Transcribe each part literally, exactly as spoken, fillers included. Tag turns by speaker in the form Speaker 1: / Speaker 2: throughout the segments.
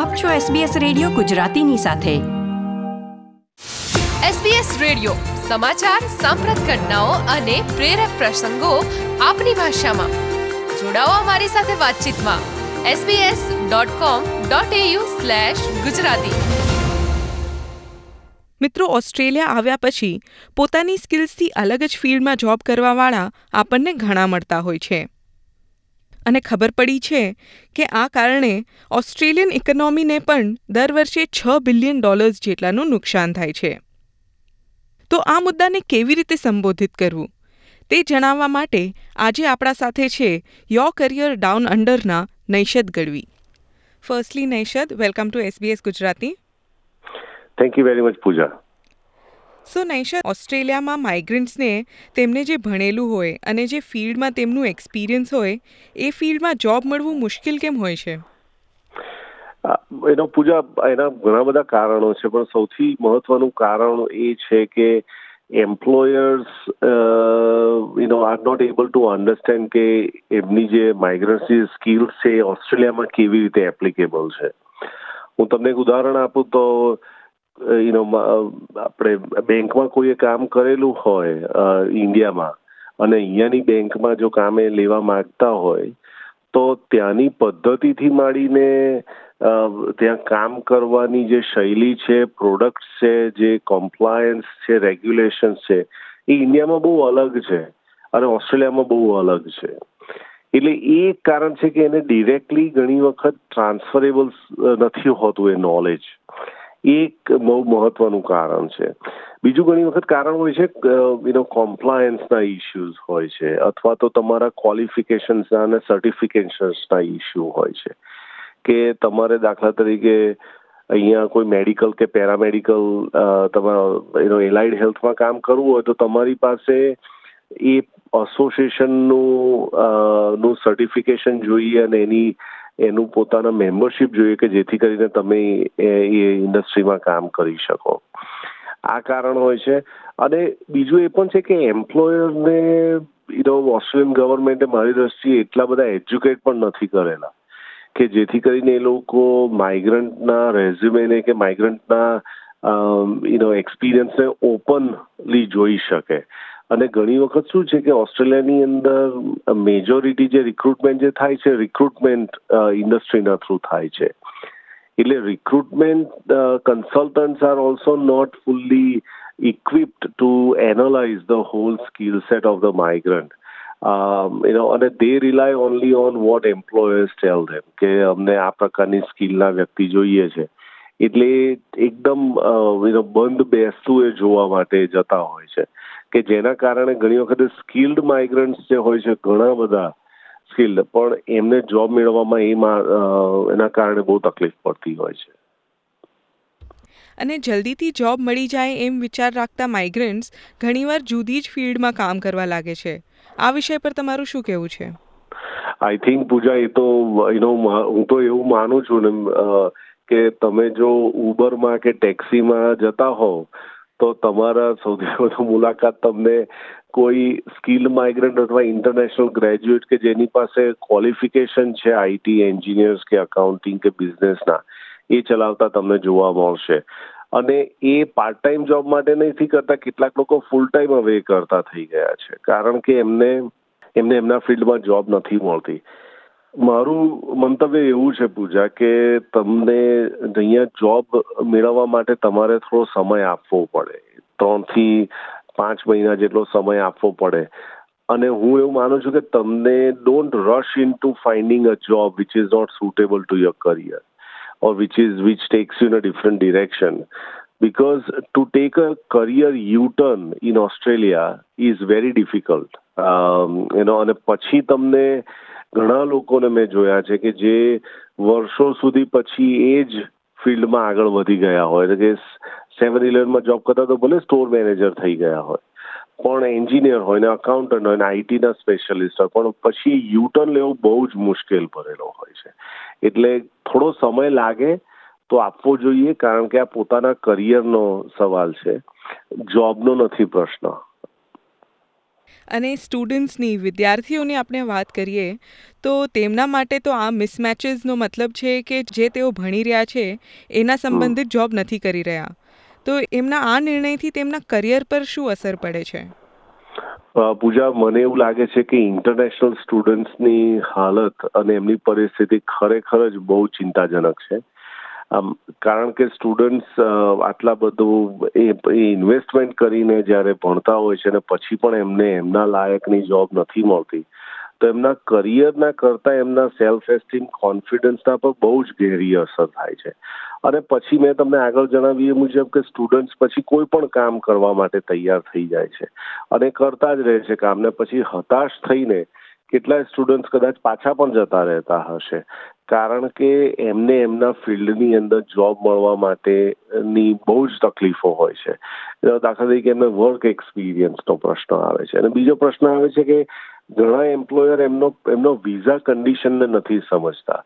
Speaker 1: આપ છો SBS radio ગુજરાતીની સાથે.
Speaker 2: એસબીએસ રેડિયો સમાચાર, સાંપ્રત ઘટનાઓ અને પ્રેરક પ્રસંગો આપની ભાષામાં. જોડાઓ અમારી સાથે વાતચીતમાં SBS dot com dot AU slash Gujarati.
Speaker 3: મિત્રો, ઓસ્ટ્રેલિયા આવ્યા પછી પોતાની સ્કિલ્સથી અલગ જ ફિલ્ડમાં જોબ કરવાવાળા આપણને ઘણા મળતા હોય છે. અને ખબર પડી છે કે આ કારણે ઓસ્ટ્રેલિયન ઇકોનોમીને પણ દર વર્ષે છ બિલિયન ડોલર્સ જેટલાનું નુકસાન થાય છે. તો આ મુદ્દાને કેવી રીતે સંબોધિત કરવું તે જણાવવા માટે આજે આપણા સાથે છે યોર કરિયર ડાઉન અંડરના Naishad Gadhvi. Firstly Naishad, welcome to SBS Gujarati.
Speaker 4: Thank you very much Pooja.
Speaker 3: So Naishad, ઓસ્ટ્રેલિયામાં માઇગ્રન્ટ્સને તેમને જે ભણેલું હોય અને જે ફિલ્ડમાં તેમનું એક્સપિરિયન્સ હોય એ ફિલ્ડમાં જોબ મળવું મુશ્કેલ કેમ હોય છે?
Speaker 4: એનો પૂજા એના ઘણા બધા કારણો છે, પણ સૌથી મહત્વનું કારણ એ છે કે employers you know are not able to understand કે એમની જે માઇગ્રન્ટ્સની સ્કિલ્સ છે એ ઓસ્ટ્રેલિયામાં કેવી રીતે એપ્લિકેબલ છે. હું તમને એક ઉદાહરણ આપું તો યુ નો આપણે બેંકમાં કોઈએ કામ કરેલું હોય ઇન્ડિયામાં અને અહીંયાની બેંકમાં જો કામે લેવા માંગતા હોય તો ત્યાંની પદ્ધતિથી માંડીને ત્યાં કામ કરવાની જે શૈલી છે, પ્રોડક્ટ્સ છે, જે કોમ્પ્લાયન્સ છે, રેગ્યુલેશન્સ છે, એ ઇન્ડિયામાં બહુ અલગ છે અને ઓસ્ટ્રેલિયામાં બહુ અલગ છે. એટલે એ એક કારણ છે કે એને ડિરેક્ટલી ઘણી વખત ટ્રાન્સફરેબલ નથી હોતું એ નોલેજ. એક બહુ મહત્વનું કારણ છે. બીજું ઘણી વખત કારણ હોય છે યુ નો કોમ્પ્લાયન્સના ઇસ્યુઝ હોય છે, અથવા તો તમારા ક્વોલિફિકેશન્સના અને સર્ટિફિકેશન્સના ઇસ્યુ હોય છે કે તમારે દાખલા તરીકે અહીંયા કોઈ મેડિકલ કે પેરામેડિકલ તમારા યુ નો એલાઇડ હેલ્થમાં કામ કરવું હોય તો તમારી પાસે એ એસોસિએશનનું નું સર્ટિફિકેશન જોઈએ અને એની એનું પોતાના મેમ્બરશિપ જોઈએ કે જેથી કરીને તમે એ ઇન્ડસ્ટ્રીમાં કામ કરી શકો. આ કારણ હોય છે. અને બીજું એ પણ છે કે એમ્પ્લોયરને યુ નો ઓસ્ટ્રેલિયન ગવર્મેન્ટે મારી દ્રષ્ટિએ એટલા બધા એજ્યુકેટ પણ નથી કરેલા કે જેથી કરીને એ લોકો માઇગ્રન્ટના રેઝ્યુમેને કે માઇગ્રન્ટના યુ નો એક્સપિરિયન્સને ઓપનલી જોઈ શકે. અને ઘણી વખત શું છે કે ઓસ્ટ્રેલિયાની અંદર મેજોરિટી જે રિક્રુટમેન્ટ જે થાય છે રિક્રુટમેન્ટ ઇન્ડસ્ટ્રીના થ્રુ થાય છે. એટલે recruitment consultants are also not fully equipped to analyse the whole skill set of the migrant. You know અને they rely only on what employers tell them કે અમને આ પ્રકારની સ્કિલના વ્યક્તિ જોઈએ છે. એટલે એકદમ યુ નો બંધ બેસતું એ જોવા માટે જતા હોય છે કે જેના કારણે ઘણી વખતે સ્કિલ્ડ માઇગ્રન્ટ્સ જે હોય છે ઘણા બધા સ્કિલ્ડ પણ એમને જોબ મેળવવામાં એમાં એના કારણે બહુ તકલીફ પડતી હોય છે.
Speaker 3: અને જલ્દીથી જોબ મળી જાય એમ વિચાર રાખતા માઇગ્રન્ટ્સ ઘણીવાર જુદી જ ફિલ્ડમાં કામ કરવા લાગે છે. આ વિષય પર તમારું શું કહેવું છે?
Speaker 4: આઈ થિંક પૂજા એ તો યુ નો હું તો એવું માનું છું ને કે તમે જો ઉબરમાં કે ટેક્સીમાં જતા હોવ તો તમારા સૌથી વધુ મુલાકાત તમને કોઈ સ્કિલ માઇગ્રન્ટ અથવા ઇન્ટરનેશનલ ગ્રેજ્યુએટ કે જેની પાસે ક્વોલિફિકેશન છે આઈટી એન્જિનિયર્સ કે અકાઉન્ટિંગ કે બિઝનેસના એ ચલાવતા તમને જોવા મળશે. અને એ પાર્ટ ટાઈમ જોબ માટે નથી કરતા, કેટલાક લોકો ફૂલ ટાઈમ હવે કરતા થઈ ગયા છે કારણ કે એમને એમને એમના ફિલ્ડમાં જોબ નથી મળતી. મારું મંતવ્ય એવું છે પૂજા કે તમને અહીંયા જોબ મેળવવા માટે તમારે થોડો સમય આપવો પડે, ત્રણથી પાંચ મહિના જેટલો સમય આપવો પડે. અને હું એવું માનું છું કે તમને don't rush into finding a job which is not suitable to your career or which is which takes you in a different direction, because to take a career U-turn in Australia is very difficult. um, you know, અને પછી તમને ઘણા લોકોને મેં જોયા છે કે જે વર્ષો સુધી પછી એ જ ફિલ્ડમાં આગળ વધી ગયા હોય, એટલે કે સેવન ઇલેવનમાં જોબ કરતા તો ભલે સ્ટોર મેનેજર થઈ ગયા હોય પણ એન્જિનિયર હોય ને અકાઉન્ટન્ટ હોય ને આઈટીના સ્પેશિયલિસ્ટ હોય પણ પછી યુટર્ન લેવું બહુ જ મુશ્કેલ ભરેલો હોય છે. એટલે થોડો સમય લાગે તો આપવો જોઈએ કારણ કે આ પોતાના કરિયરનો સવાલ છે, જોબનો નથી પ્રશ્ન.
Speaker 3: અને સ્ટુડન્ટ્સની વિદ્યાર્થીઓની આપણે વાત કરીએ તો તેમના માટે તો આ મિસમેચીસનો મતલબ છે કે જે તેઓ ભણી રહ્યા છે એના સંબંધિત જોબ નથી કરી રહ્યા. તો એમના આ નિર્ણયથી તેમના કરિયર પર શું અસર પડે છે?
Speaker 4: પૂજા, મને એવું લાગે છે કે ઇન્ટરનેશનલ સ્ટુડન્ટ્સની હાલત અને એમની પરિસ્થિતિ ખરેખર જ બહુ ચિંતાજનક છે. કારણ કે સ્ટુડન્ટ્સ આટલા બધું એ ઇન્વેસ્ટમેન્ટ કરીને જ્યારે ભણતા હોય છે અને પછી પણ એમને એમના લાયકની જોબ નથી મળતી, તો એમના કરિયરના કરતાં એમના સેલ્ફ એસ્ટીમ, કોન્ફિડન્સના પર બહુ જ ઘેરી અસર થાય છે. અને પછી મેં તમને આગળ જણાવ્યું એ મુજબ કે સ્ટુડન્ટ્સ પછી કોઈ પણ કામ કરવા માટે તૈયાર થઈ જાય છે અને કરતા જ રહે છે કામને. પછી હતાશ થઈને કેટલાય સ્ટુડન્ટ્સ કદાચ પાછા પણ જતા રહેતા હશે, કારણ કે એમને એમના ફિલ્ડની અંદર જોબ મળવા માટેની બહુ જ તકલીફો હોય છે. દાખલા તરીકે એમને વર્ક એક્સપિરિયન્સનો પ્રશ્ન આવે છે. અને બીજો પ્રશ્ન આવે છે કે ઘણા એમ્પ્લોયર એમનો એમનો વિઝા કન્ડિશનને નથી સમજતા.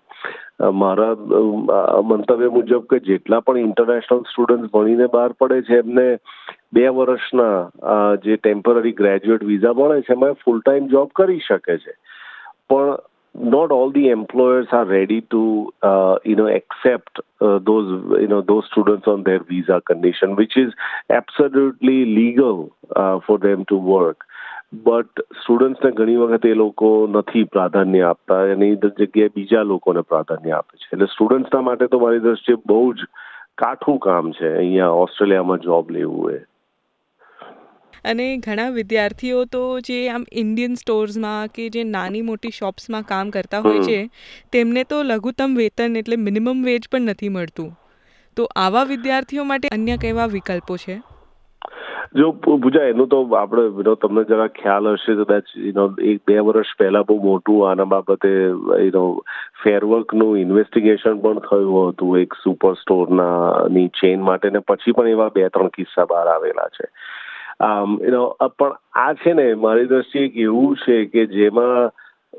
Speaker 4: મારા મંતવ્ય મુજબ કે જેટલા પણ ઇન્ટરનેશનલ સ્ટુડન્ટ ભણીને બહાર પડે છે એમને બે વર્ષના જે ટેમ્પરરી ગ્રેજ્યુએટ વિઝા મળે છે એમાં ફૂલ ટાઈમ જોબ કરી શકે છે. પણ not all the employers are ready to uh, you know accept uh, those you know those students on their visa condition, which is absolutely legal uh, for them to work. But સ્ટુડન્ટ્સને ઘણી વખત એ લોકો નથી પ્રાધાન્ય આપતા, એની જગ્યાએ બીજા લોકોને પ્રાધાન્ય આપે છે. એટલે સ્ટુડન્ટ્સના માટે તો મારી દ્રષ્ટિએ બહુ જ કાઠું કામ છે અહીંયા ઓસ્ટ્રેલિયામાં જોબ લેવું એ.
Speaker 3: અને ઘણા વિદ્યાર્થીઓ તો જે આમ ઇન્ડિયન સ્ટોર્સમાં કે જે નાની મોટી શોપ્સમાં કામ કરતા હોય છે તેમને તો લઘુત્તમ વેતન એટલે મિનિમમ વેજ પણ નથી મળતું. તો આવા વિદ્યાર્થીઓ માટે અન્ય કેવા વિકલ્પો છે?
Speaker 4: જો પૂજા, એનું તો આપણે તમને જરા ખ્યાલ હશે કદાચ એક બે વર્ષ પહેલા બહુ મોટું આના બાબતે ફેરવર્કનું ઇન્વેસ્ટિગેશન પણ થયું હતું એક સુપર સ્ટોરની ચેઇન માટે, ને પછી પણ એવા બે ત્રણ કિસ્સા બહાર આવેલા છે. પણ આ છે ને મારી દ્રષ્ટિએ એક એવું છે કે જેમાં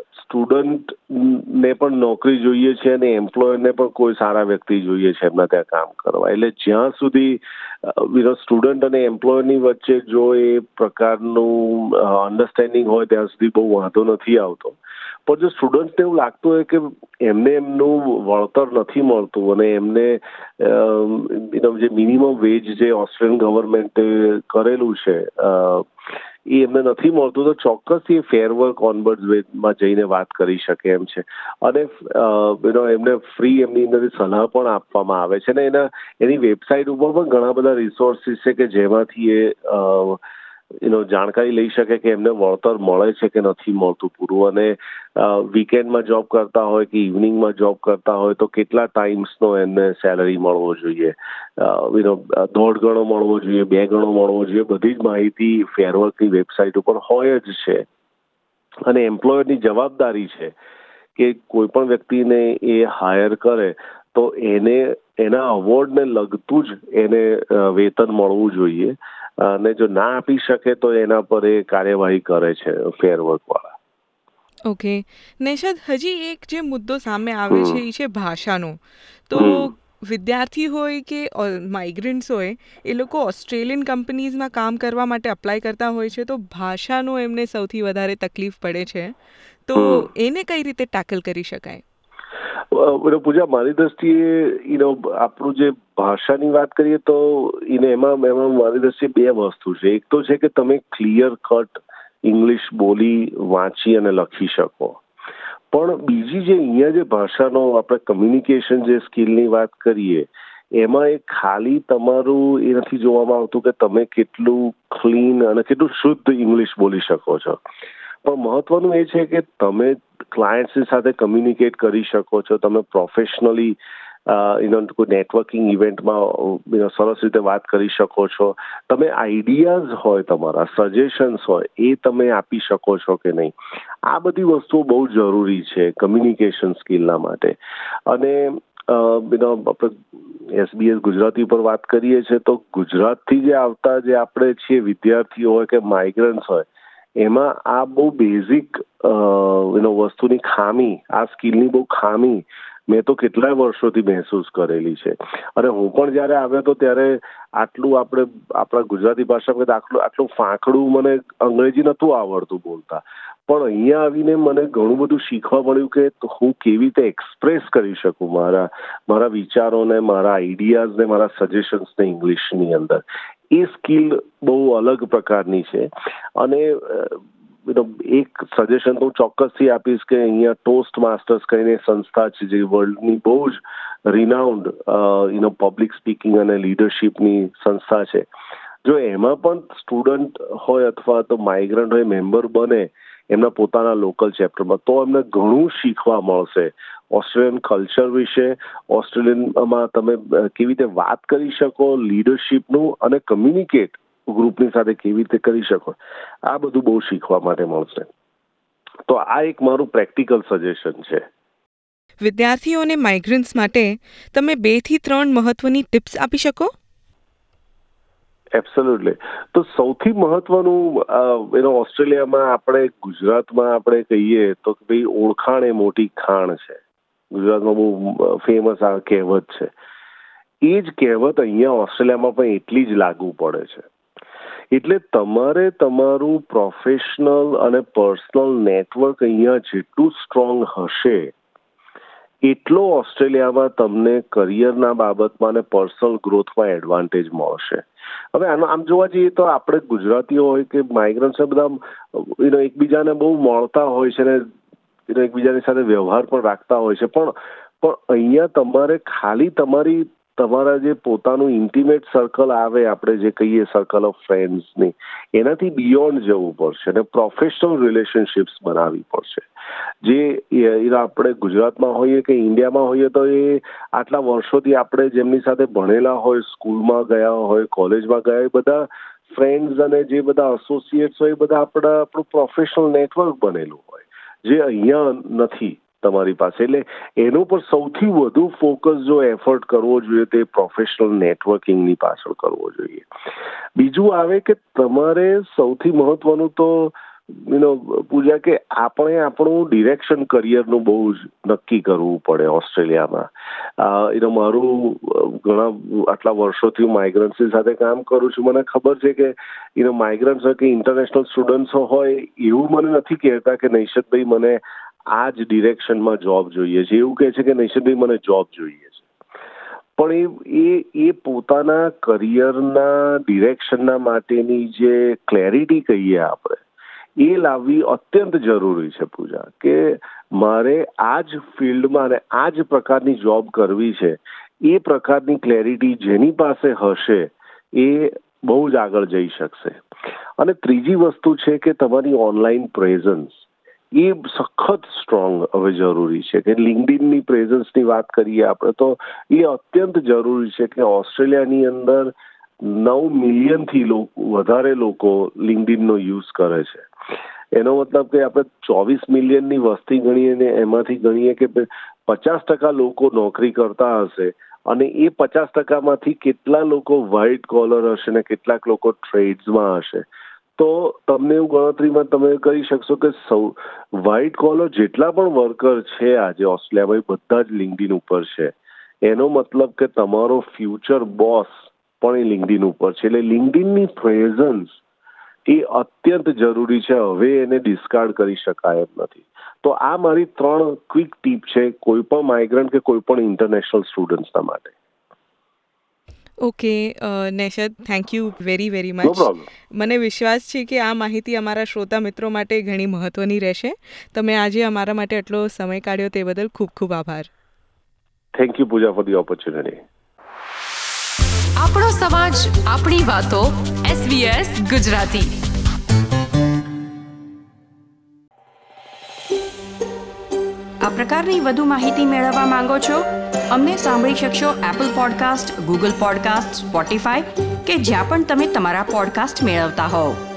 Speaker 4: સ્ટુડન્ટને પણ નોકરી જોઈએ છે અને એમ્પ્લોયરને પણ કોઈ સારા વ્યક્તિ જોઈએ છે એમના ત્યાં કામ કરવા. એટલે જ્યાં સુધી યુ સ્ટુડન્ટ અને એમ્પ્લોયરની વચ્ચે જો એ પ્રકારનું અન્ડરસ્ટેન્ડિંગ હોય ત્યાં સુધી બહુ વાંધો નથી આવતો. પણ જો સ્ટુડન્ટ્સને એવું લાગતું હોય કે એમને એમનું વળતર નથી મળતું અને એમને જે મિનિમમ વેજ જે ઓસ્ટ્રેલિયન ગવર્મેન્ટે કરેલું છે એ એમને નથી મળતું, તો ચોક્કસથી એ ફેર વર્ક ઓનબર્ડ વેમાં જઈને વાત કરી શકે એમ છે. અને એમને ફ્રી એમની અંદરથી સલાહ પણ આપવામાં આવે છે. ને એના એની વેબસાઇટ ઉપર પણ ઘણા બધા રિસોર્સિસ છે કે જેમાંથી એ એનો જાણકારી લઈ શકે કે એમને વળતર મળે છે કે નથી મળતું પૂરું. અને વીકેન્ડમાં જોબ કરતા હોય કે ઇવનિંગમાં જોબ કરતા હોય તો કેટલા ટાઈમ્સનો એમને સેલરી મળવો જોઈએ, યુનો દોઢ ગણો મળવો જોઈએ, બે ગણો મળવો જોઈએ, બધી જ માહિતી ફેરવર્કની વેબસાઇટ ઉપર હોય જ છે. અને એમ્પ્લોયરની જવાબદારી છે કે કોઈ પણ વ્યક્તિને એ હાયર કરે તો એને એના અવોર્ડને લગતું જ એને વેતન મળવું જોઈએ. અને જો ના આપી શકે તો એના પર એ કાર્યવાહી કરે છે ફેરવર્કવાળા.
Speaker 3: ઓકે નેશાદ, હજી એક જે મુદ્દો સામે આવે છે એ છે ભાષાનો. તો વિદ્યાર્થી હોય કે માઇગ્રન્ટ્સ હોય એ લોકો ઓસ્ટ્રેલિયન કંપનીઝમાં કામ કરવા માટે અપ્લાય કરતા હોય છે, તો ભાષાનો એમને સૌથી વધારે તકલીફ પડે છે. તો એને કઈ રીતે ટેકલ કરી શકાય?
Speaker 4: પૂજા, મારી દ્રષ્ટિએ યુનો આપણું જે ભાષાની વાત કરીએ તો એને એમાં એમાં મારી દ્રષ્ટિએ બે વસ્તુ છે. એક તો છે કે તમે ક્લિયર કટ ઇંગ્લિશ બોલી, વાંચી અને લખી શકો. પણ બીજી જે અહીંયા જે ભાષાનો આપણે કમ્યુનિકેશન જે સ્કિલની વાત કરીએ એમાં એ ખાલી તમારું એ નથી જોવામાં આવતું કે તમે કેટલું ક્લીન અને કેટલું શુદ્ધ ઇંગ્લિશ બોલી શકો છો. પણ મહત્વનું એ છે કે તમે ક્લાયન્ટ્સની સાથે કમ્યુનિકેટ કરી શકો છો, તમે પ્રોફેશનલી યુનો કોઈ નેટવર્કિંગ ઇવેન્ટમાં સરસ રીતે વાત કરી શકો છો, તમે આઈડિયાઝ હોય, તમારા સજેશન્સ હોય એ તમે આપી શકો છો કે નહીં. આ બધી વસ્તુઓ બહુ જરૂરી છે કમ્યુનિકેશન સ્કિલના માટે. અને યુનો આપણે એસબીએસ ગુજરાતી પર વાત કરીએ છીએ તો ગુજરાતથી જે આવતા જે આપણે છીએ વિદ્યાર્થીઓ હોય કે માઇગ્રન્ટ્સ હોય એમાં આ બહુ બેઝિક યુનો વસ્તુની ખામી, આ સ્કિલની બહુ ખામી મેં તો કેટલાય વર્ષોથી મહેસૂસ કરેલી છે. અને હું પણ જ્યારે આવ્યો હતો ત્યારે આટલું આપણે આપણા ગુજરાતી ભાષામાં આટલું આટલું ફાંકડું મને અંગ્રેજી નહોતું આવડતું બોલતા, પણ અહીંયા આવીને મને ઘણું બધું શીખવા મળ્યું કે હું કેવી રીતે એક્સપ્રેસ કરી શકું મારા મારા વિચારોને, મારા આઈડિયાઝને, મારા સજેશન્સને ઇંગ્લિશની અંદર. એ સ્કિલ બહુ અલગ પ્રકારની છે. અને એક સજેશન તો હું ચોક્કસથી આપીશ કે અહીંયા ટોસ્ટ માસ્ટર્સ કરીને સંસ્થા છે જે વર્લ્ડની બહુ જ રિનાઉન્ડ યુનો પબ્લિક સ્પીકિંગ અને લીડરશિપની સંસ્થા છે. જો એમાં પણ સ્ટુડન્ટ હોય અથવા તો માઇગ્રન્ટ હોય મેમ્બર બને એમના પોતાના લોકલ ચેપ્ટરમાં, તો એમને ઘણું શીખવા મળશે ઓસ્ટ્રેલિયન કલ્ચર વિશે, ઓસ્ટ્રેલિયનમાં તમે કેવી રીતે વાત કરી શકો લીડરશિપનું અને કમ્યુનિકેટ ગ્રુપની સાથે કેવી રીતે કરી શકો, આ બધું બહુ શીખવા માટે મળશે. તો આ એક મારું પ્રેક્ટિકલ સજેશન છે.
Speaker 3: વિદ્યાર્થીઓ અને માઇગ્રન્ટ્સ માટે તમે બે થી ત્રણ મહત્વની ટિપ્સ આપી શકો?
Speaker 4: એબ્સોલ્યુટલી. તો સૌથી મહત્વનું એનો ઓસ્ટ્રેલિયામાં આપણે ગુજરાતમાં આપણે કહીએ તો કે ભાઈ ઓળખાણ એ મોટી ખાણ છે. ગુજરાતમાં બહુ ફેમસ આ કહેવત છે. એ જ કહેવત અહીંયા ઓસ્ટ્રેલિયામાં પણ એટલી જ લાગુ પડે છે. એટલે તમારે તમારું પ્રોફેશનલ અને પર્સનલ નેટવર્ક અહીંયા જેટલું સ્ટ્રોંગ હશે એટલો ઓસ્ટ્રેલિયામાં તમને કરિયરના બાબતમાં અને પર્સનલ ગ્રોથમાં એડવાન્ટેજ મળશે. હવે આનો આમ જોવા જઈએ તો આપણે ગુજરાતીઓ હોય કે માઇગ્રન્ટ્સ બધા એકબીજાને બહુ મળતા હોય છે ને એકબીજાની સાથે વ્યવહાર પણ રાખતા હોય છે, પણ પણ અહીંયા તમારે ખાલી તમારી તમારા જે પોતાનું ઇન્ટિમેટ સર્કલ આવે, આપણે જે કહીએ સર્કલ ઓફ ફ્રેન્ડ્સની, એનાથી બિયોન્ડ જવું પડશે અને પ્રોફેશનલ રિલેશનશિપ્સ બનાવવી પડશે. જે આપણે ગુજરાતમાં હોઈએ કે ઇન્ડિયામાં હોઈએ તો એ આટલા વર્ષોથી આપણે જેમની સાથે ભણેલા હોય, સ્કૂલમાં ગયા હોય, કોલેજમાં ગયા, એ બધા ફ્રેન્ડ્સ અને જે બધા એસોસિએટ્સ હોય એ બધા આપણા આપણું પ્રોફેશનલ નેટવર્ક બનેલું હોય, જે અહીંયા નથી તમારી પાસે. એટલે એનો પર સૌથી વધુ ફોકસ જો એફર્ટ કરવો જોઈએ તે પ્રોફેશનલ નેટવર્કિંગની પાછળ કરવો જોઈએ. બીજું આવે કે તમારે સૌથી મહત્વનું તો યુ નો પૂજા કે આપણે આપણું ડિરેક્શન કરિયરનું બહુ જ નક્કી કરવું પડે ઓસ્ટ્રેલિયામાં. એનો મારું ઘણા આટલા વર્ષોથી હું માઇગ્રન્ટ્સની સાથે કામ કરું છું, મને ખબર છે કે એનો માઇગ્રન્ટ્સ હોય કે ઇન્ટરનેશનલ સ્ટુડન્ટ્સ હોય એવું મને નથી કહેતા કે નૈશદભાઈ મને આ જ ડિરેક્શનમાં જોબ જોઈએ છે, એવું કહે છે કે નૈશદભાઈ મને જોબ જોઈએ છે. પણ એ એ પોતાના કરિયરના ડિરેક્શનના માટેની જે ક્લેરિટી કહીએ આપણે એ લાવવી અત્યંત જરૂરી છે પૂજા, કે મારે આ જ ફિલ્ડમાં અને આ જ પ્રકારની જોબ કરવી છે. એ પ્રકારની ક્લેરિટી જેની પાસે હશે એ બહુ જ આગળ જઈ શકશે. અને ત્રીજી વસ્તુ છે કે તમારી ઓનલાઈન પ્રેઝન્સ એ સખત સ્ટ્રોંગ હવે જરૂરી છે. કે લિંક્ડઇનની પ્રેઝન્સની વાત કરીએ આપણે તો એ અત્યંત જરૂરી છે કે ઓસ્ટ્રેલિયાની અંદર નવ મિલિયનથી વધારે લોકો લિંક્ડઇનનો યુઝ કરે છે. એનો મતલબ કે આપણે ચોવીસ મિલિયનની વસ્તી ગણીએ ને એમાંથી ગણીએ કે પચાસ ટકા લોકો નોકરી કરતા હશે અને એ પચાસ ટકામાંથી કેટલા લોકો વ્હાઇટ કોલર હશે ને કેટલાક લોકો ટ્રેડ્સમાં હશે, તો તમને એવું ગણતરીમાં તમે કરી શકશો કે સૌ વ્હાઇટ કોલર જેટલા પણ વર્કર છે આજે ઓસ્ટ્રેલિયામાં એ બધા જ લિંક્ડઇન ઉપર છે. એનો મતલબ કે તમારો ફ્યુચર બોસ પણ એ લિંક્ડઇન ઉપર છે. એટલે લિંક્ડઇનની પ્રેઝન્સ એ અત્યંત જરૂરી છે, હવે એને ડિસ્કાર્ડ કરી શકાય એમ નથી. તો આ મારી ત્રણ ક્વિક ટીપ છે કોઈ પણ માઇગ્રન્ટ કે કોઈ પણ ઇન્ટરનેશનલ સ્ટુડન્ટ્સના માટે.
Speaker 3: Okay Naishad, thank you very very much. મને વિશ્વાસ છે કે આ માહિતી અમારા શ્રોતા મિત્રો માટે ઘણી મહત્વની રહેશે. તમે આજે અમારા માટે આટલો સમય કાઢ્યો તે બદલ ખૂબ ખૂબ આભાર.
Speaker 4: Thank you Pooja for the opportunity.
Speaker 2: આપણો સમાજ, આપણી વાતો. એસબીએસ ગુજરાતી.
Speaker 1: આ પ્રકારની વધુ માહિતી મેળવવા માંગો છો? અમને સાંભળી શકશો Apple podcast, Google podcast, Spotify કે જ્યાં પણ તમે તમારા પોડકાસ્ટ મેળવતા હોવ.